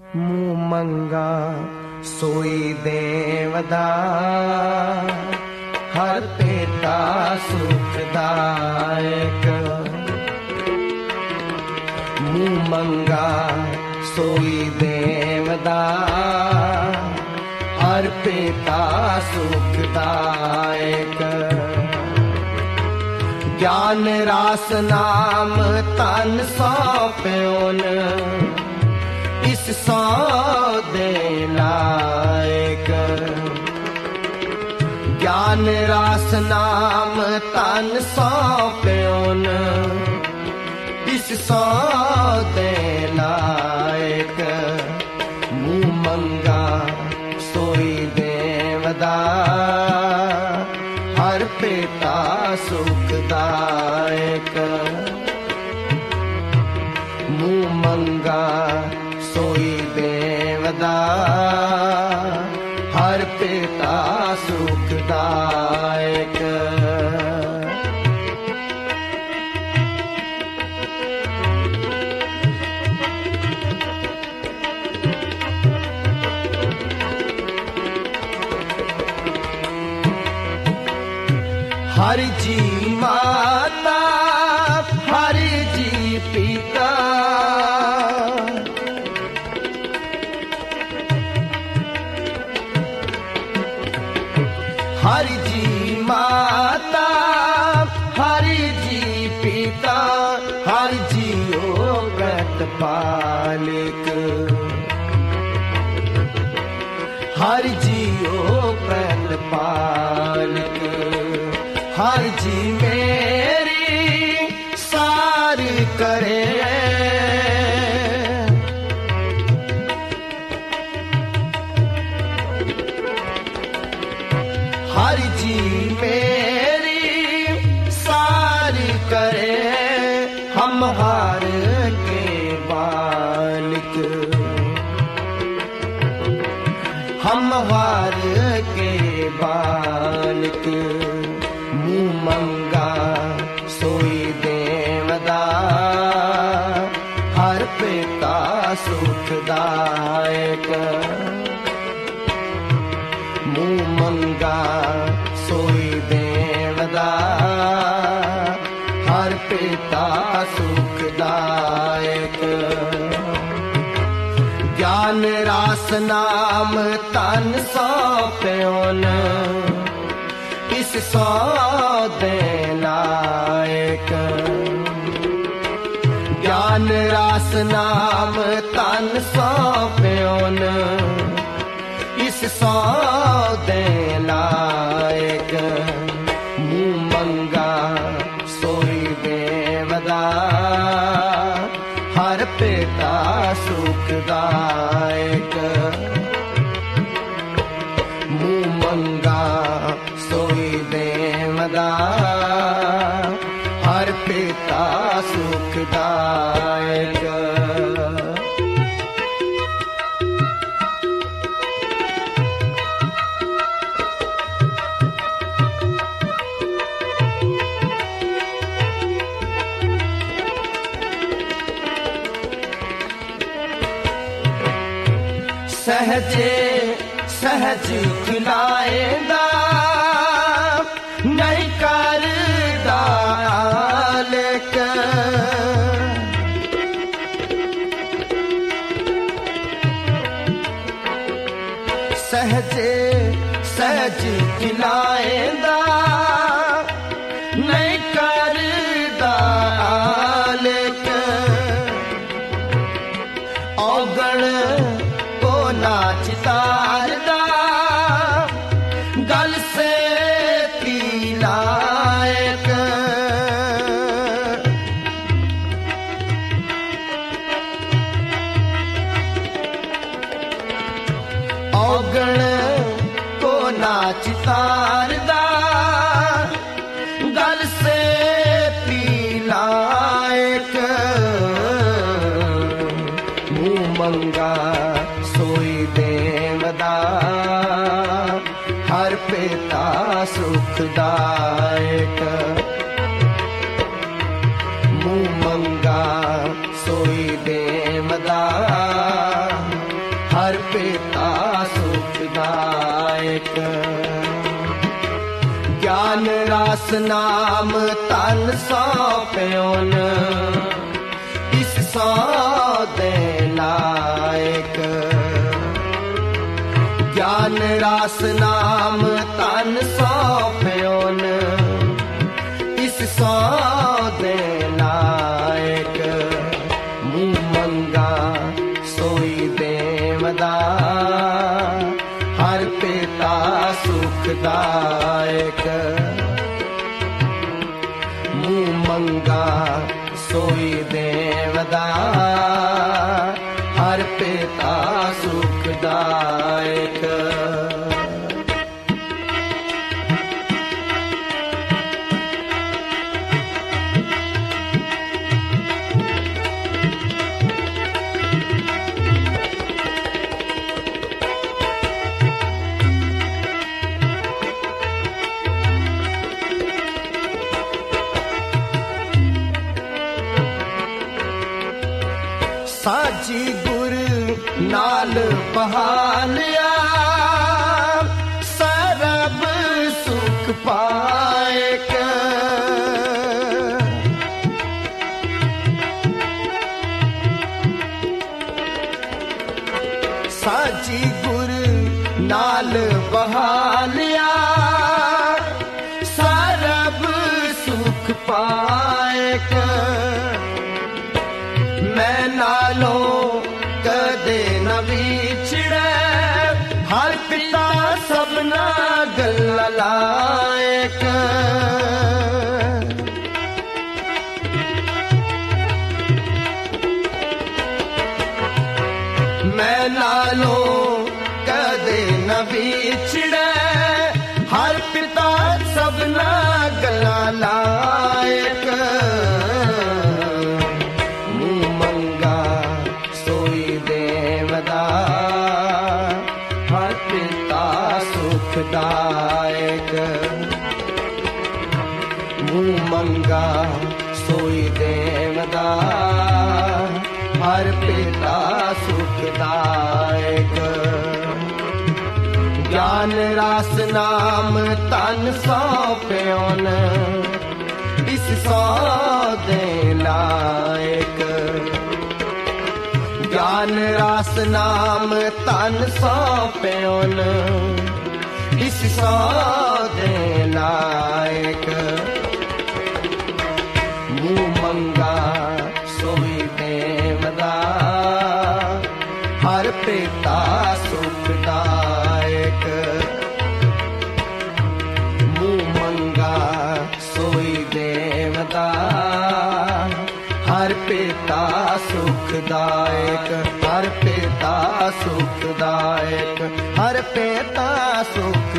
मुँह मंगा सोई देवदा, हर पेटा सुखदायक। मुँह मंगा सोई देवदा, हर पेटा सुखदायक। ज्ञान रास नाम तन सौंप्योन, इस सौदे लायक। ज्ञान रास नाम तन सौंप्योन, इस सौदे लायक। मुँह मंगा सोई देवदा, हर पेटा सुखदायक। मुँह मंगा सोई देवदा, हर पेटा सुखदायक। हर जी माता, हर जी पिता, हर जी माता, हर जी पिता, हर जियो प्रतिपालक। हर जियो प्रतिपालक, हर जी मेरी सार करे। हर जी मेरी सार करे, हम हार के बालक। हम हार के बालक। मुँह मंगा सोई देवदा, हर पेटा सुखदायक। मुँह मंगा सोई देवदा, हर पेटा सुखदायक। ज्ञान रास नाम तन सौंप्योन, इस सौदे लायक। ज्ञान रास नाम तन सौंप्योन, इस सौदे लायक। मुँह मंगा सोई देवदा, हर पेटा सुखदायक। मुँह मंगा सोई देवदा, हर पेटा सुखदायक। सहजे सहज खिलाएगा, नहीं करदा लेक। सहजे सहज खिलाएगा, नहीं करदा लेक। औगण नाच तारदा, गल से पीलायक। औगण को नाच तारदा, गल से पीलायक। मुँह मंगा सोई देवदा, हर पेटा सुखदायक। मुँह मंगा सोई देवदा, सुखदायक। ज्ञान रास नाम तन सौंप्योन इस सौदे लायक। ज्ञान रास नाम तन सौंप्योन इस सौदे लायक। मुँह मंगा सोई देवदा हर पिता सुखदायक। मुँह मंगा सोई देवदा हर पिता सुखदायक। साजी गुर नाल बहालिया सरब सुख पाएक। साजी गुर नाल बहालिया सरब सुख पाएक। मैं नालो कदे न विछड़े हर पिता सबना गल्ला लायक। मैं नालो कदे न विछड़े हर पिता सबना गल्ला लायक। हर पिता सुखदायक। मुँह मंगा सोई देवदा हर पिता सुखदायक। ज्ञान रास नाम तन सौंप्योन इस सौदे लायक। ज्ञान रास नाम तन सौंप्योन इस सौदे लायक। मुँह मंगा सोई देवदा हर पिता सुखदायक। मुँह मंगा सोई देवदा हर पिता सुखदायक। हर पिता सुखदायक। हर पिता सुख